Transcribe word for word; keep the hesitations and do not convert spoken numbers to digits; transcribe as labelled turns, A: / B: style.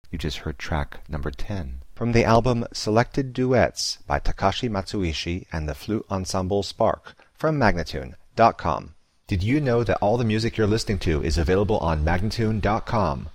A: You just heard track number ten.
B: From the album Selected Duets by Takashi Matsuishi and the Flute Ensemble Spark from Magnatune dot com.
A: Did you know that all the music you're listening to is available on Magnatune dot com?